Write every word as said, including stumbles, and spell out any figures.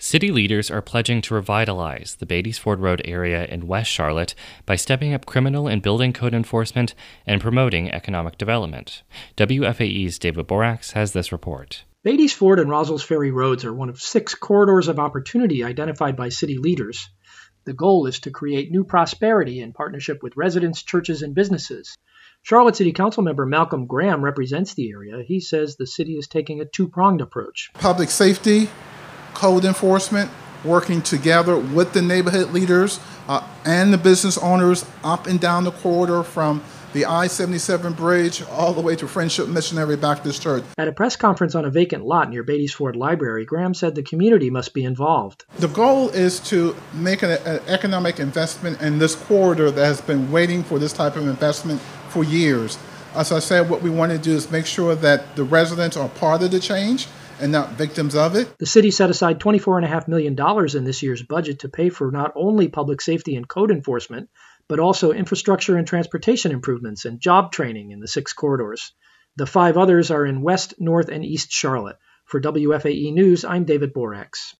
City leaders are pledging to revitalize the Beatties Ford Road area in West Charlotte by stepping up criminal and building code enforcement and promoting economic development. W F A E's David Borax has this report. Beatties Ford and Roswell's Ferry roads are one of six corridors of opportunity identified by city leaders. The goal is to create new prosperity in partnership with residents, churches, and businesses. Charlotte City Council member Malcolm Graham represents the area. He says the city is taking a two-pronged approach. Public safety, code enforcement, working together with the neighborhood leaders uh, and the business owners up and down the corridor from the I seventy-seven bridge all the way to Friendship Missionary Baptist Church. At a press conference on a vacant lot near Beatties Ford Library, Graham said the community must be involved. The goal is to make an, an economic investment in this corridor that has been waiting for this type of investment for years. As I said, what we want to do is make sure that the residents are part of the change and not victims of it. The city set aside twenty-four point five million dollars in this year's budget to pay for not only public safety and code enforcement, but also infrastructure and transportation improvements and job training in the six corridors. The five others are in West, North, and East Charlotte. For W F A E News, I'm David Borax.